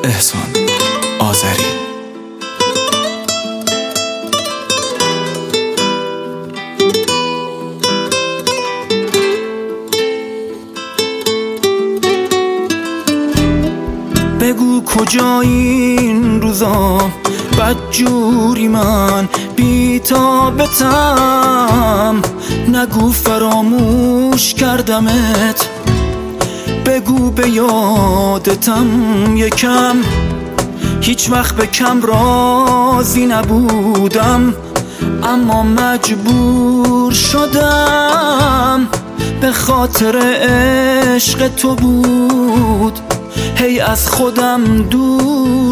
احسان آذری. بگو کجایی این روزا بدجوری من بی‌تابتم، نگو فراموش کردمت، بگو به یادتم یکم، هیچ وقت به کم راضی نبودم اما مجبور شدم، به خاطر عشق تو بود هی از خودم دور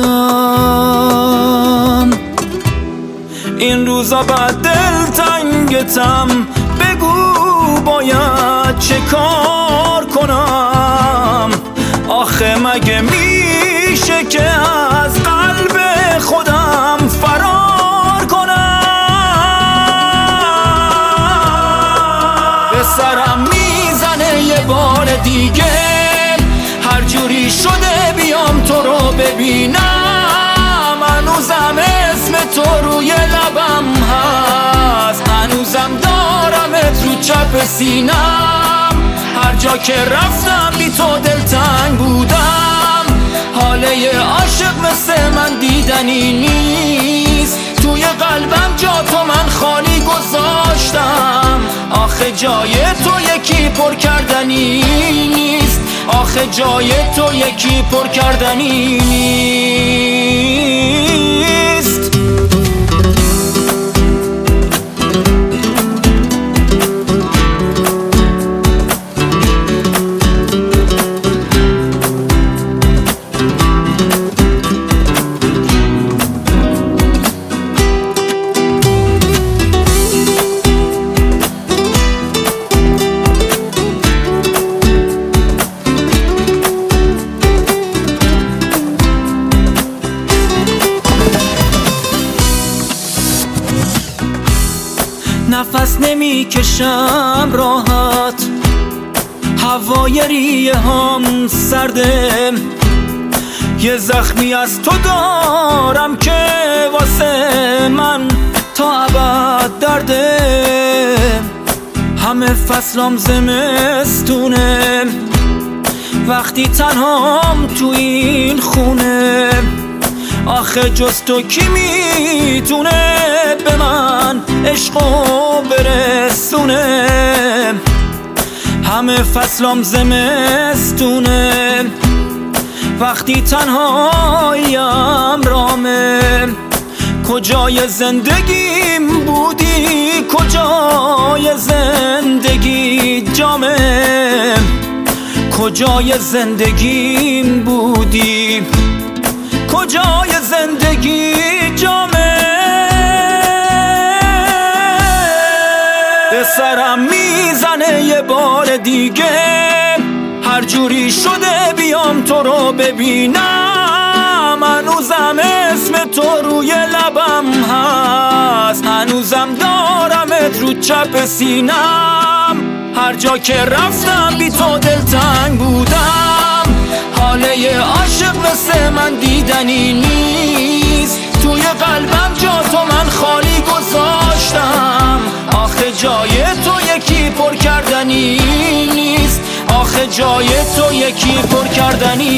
شدم. این روزا بعد دلتنگتم، بگو باید چه کار کنم، آخه مگه میشه که از قلب خودم فرار کنم؟ به سرم میزنه یه بار دیگه، هر جوری شده بیام تو رو ببینم، هنوزم اسم تو روی لبم هست، هنوزم دارمت رو چپ سینم، هر جا که رفتم بی تو دلتنگ بودم، حاله عاشق مثل من دیدنی نیست، توی قلبم جا تو من خالی گذاشتم، آخه جای تو یکی پر کردنی نیست، آخه جای تو یکی پر کردنی نیست. نفس نمی کشم راحت، هوای ریه هم سرده، یه زخمی از تو دارم که واسه من تا ابد درده، همه فصلم زمستونه، وقتی تنهام تو این خونه، آخه جز تو کی میتونه به من عشقو برسونه، همه فصلم زمستونه، وقتی تنهاییم رامه، کجای زندگیم بودی کجای زندگی جامه، کجای زندگیم بودی کجای زندگی جامه، به سرم میزنه یه بار دیگه، هر جوری شده بیام تو رو ببینم، هنوزم اسم تو روی لبم هست، هنوزم دارمت رو چپ سینم، هر جا که رفتم بی تو دلتنگ بودم، حاله عاشق مثل من دیدنی نیست، توی قلبم جا تو من خالی گذاشتم، آخه جای تو یکی پر کردنی نیست، آخه جای تو یکی پر کردنی